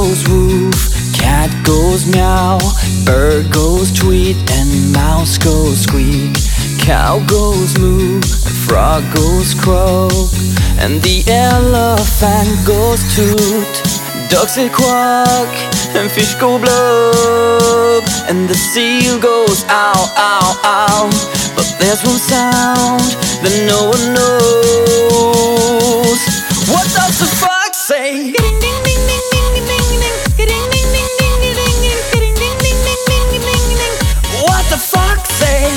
goes woof, cat goes meow, bird goes tweet, and mouse goes squeak. Cow goes moo, and frog goes croak, and the elephant goes toot. Ducks say quack, and fish go blub, and the seal goes ow, ow, ow. But there's one sound that no one knows. What does the fox say? What the fox say?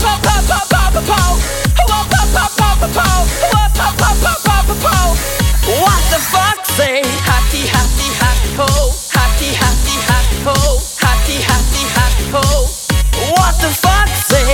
What the fox say? Hatty, hatty, hatty ho, hatty, hatty, hatty ho, hatty, hatty, hatty ho. What the fox say?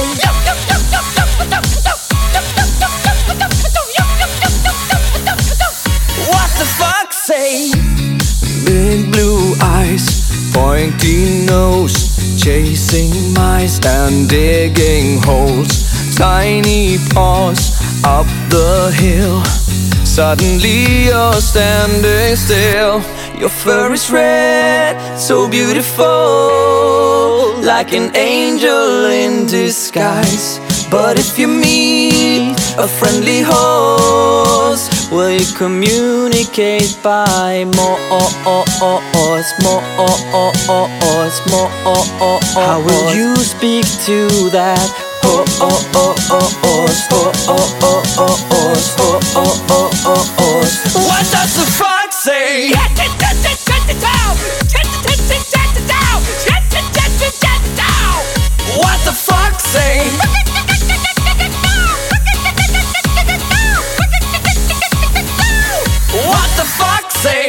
What the fox say? Big blue eyes, pointy nose, chasing mice and digging holes. Tiny paws up the hill. Suddenly you're standing still. Your fur is red, so beautiful, like an angel in disguise. But if you meet a friendly horse, will you communicate by more? How will you speak to that horse? What does the fox say? What the fox say? What the fox say?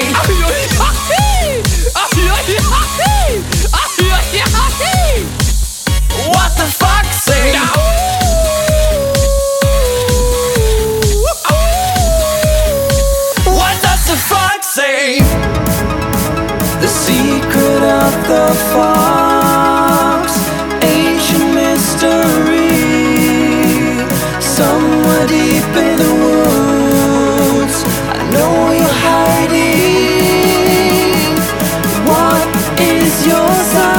What the fox say? What does the fox say? The secret of the fox, ancient mystery, somewhere deep in the woods. I know you're hiding. What is your sign?